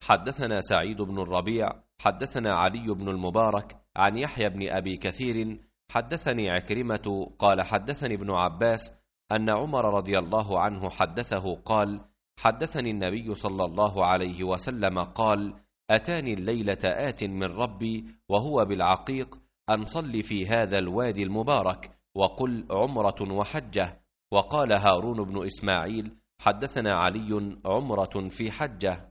حدثنا سعيد بن الربيع حدثنا علي بن المبارك عن يحيى بن أبي كثير حدثني عكرمة قال حدثني ابن عباس أن عمر رضي الله عنه حدثه قال حدثني النبي صلى الله عليه وسلم قال أتاني الليلة آت من ربي وهو بالعقيق أن صل في هذا الوادي المبارك وقل عمرة وحجة. وقال هارون بن إسماعيل حدثنا علي عمرة في حجة.